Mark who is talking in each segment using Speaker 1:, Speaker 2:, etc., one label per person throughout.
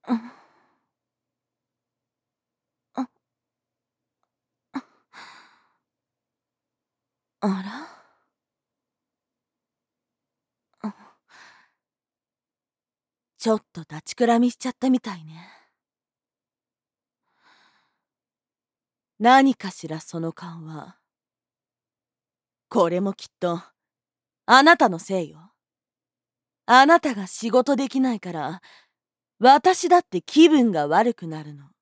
Speaker 1: うん、あ、あら、うん、ちょっと立ちくらみしちゃったみたいね。何かしらその顔は。これもきっとあなたのせいよ。あなたが仕事できないから私だって気分が悪くなるの。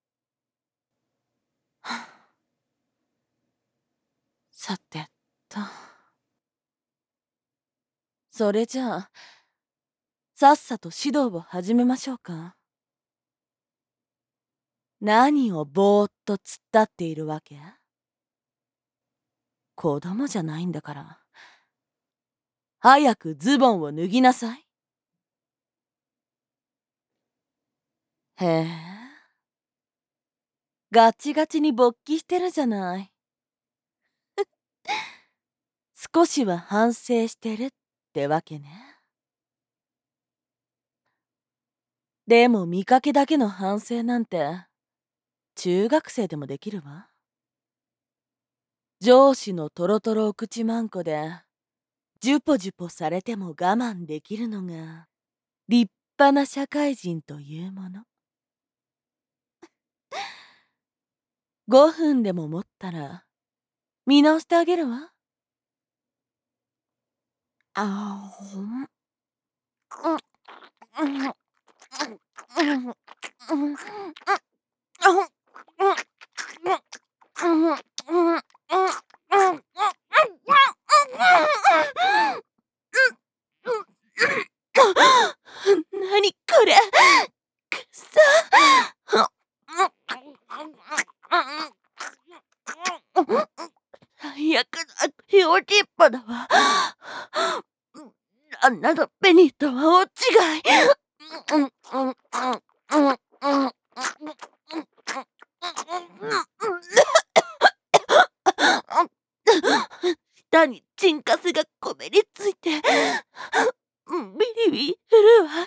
Speaker 1: さてと、それじゃあさっさと指導を始めましょうか。何をぼーっと突っ立っているわけ？子供じゃないんだから。早くズボンを脱ぎなさい。へえ、ガチガチに勃起してるじゃない。少しは反省してるってわけね。でも見かけだけの反省なんて中学生でもできるわ。上司のトロトロお口まんこでジュポジュポされても我慢できるのが立派な社会人というもの。5分でも持ったら見直してあげるわ。あーほん、うん、うん、うん、うん、なにこれ、くさ。最悪な用心っぱだわ。あんなのペニーとは大違い。舌にチンカスがこびりついて、ビリビリするわ。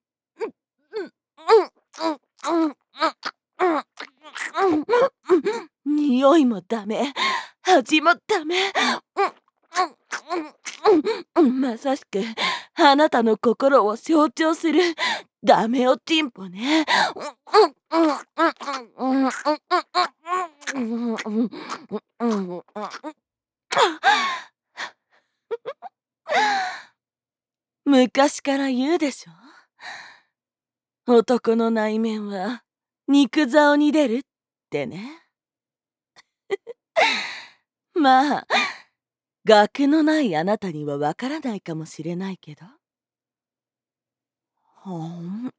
Speaker 1: 匂いもダメ、味もダメ。まさしくあなたの心を象徴するダメおちんぽね。昔から言うでしょ。男の内面は肉竿に出るってね。まあ、学のないあなたにはわからないかもしれないけど。ほん。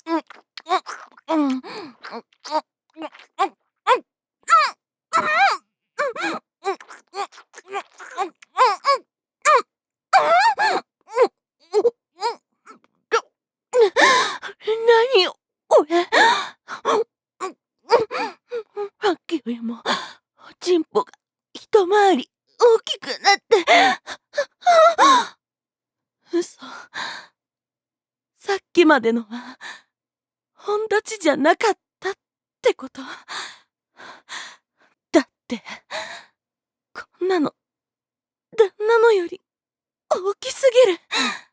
Speaker 1: 何よ、これ。さっきよりも、おちんぽが一回り大きくなって。嘘。さっきまでのは、本立ちじゃなかったってこと？だって、こんなの、旦那のより大きすぎる。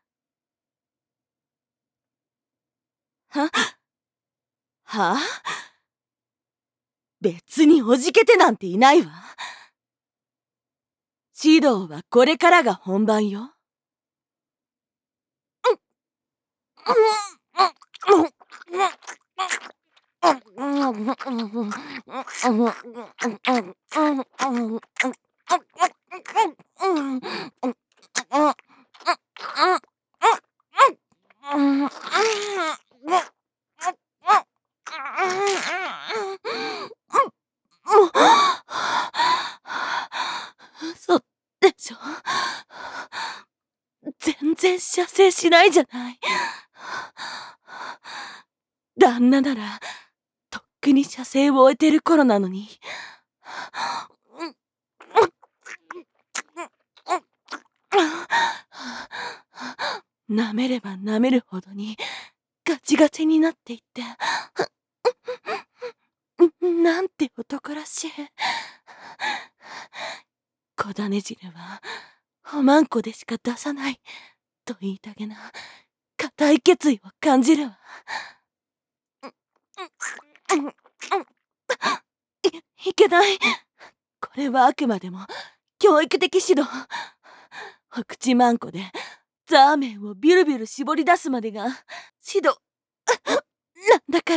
Speaker 1: ははあ、別におじけてなんていないわ。指導はこれからが本番よ。嘘でしょ。全然射精しないじゃない。旦那ならとっくに射精を終えてる頃なのに。舐めれば舐めるほどにガちがちになっていって、なんて男らしい。小種汁はおまんこでしか出さないと言いたげな固い決意を感じるわ。いけない。これはあくまでも教育的指導。お口まんこでザーメンをビュルビュル絞り出すまでが指導なんだから。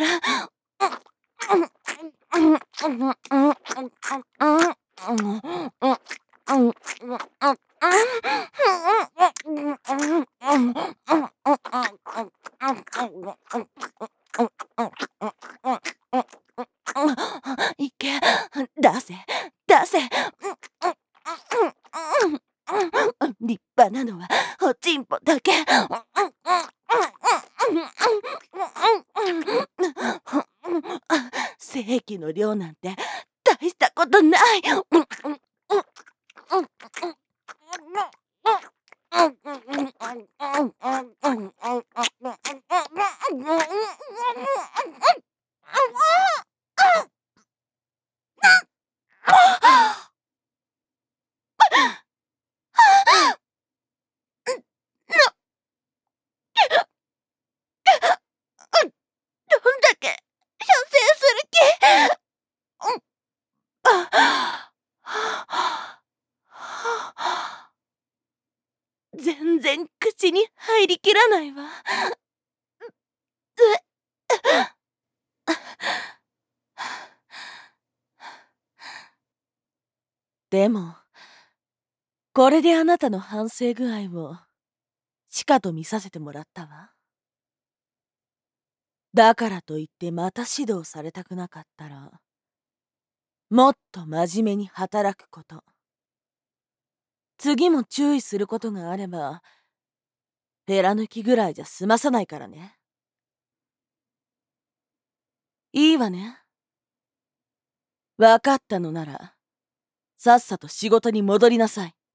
Speaker 1: いけ、出せ、出せ。立派なのはおちんぽだけ。正規の量なんて大したことない。どんだけ射精する気。全然口に入りきらないわ。でもこれであなたの反省具合をしかと見させてもらったわ。だからといってまた指導されたくなかったら、もっと真面目に働くこと。次も注意することがあれば、ペラ抜きぐらいじゃ済まさないからね。いいわね。わかったのなら、さっさと仕事に戻りなさい。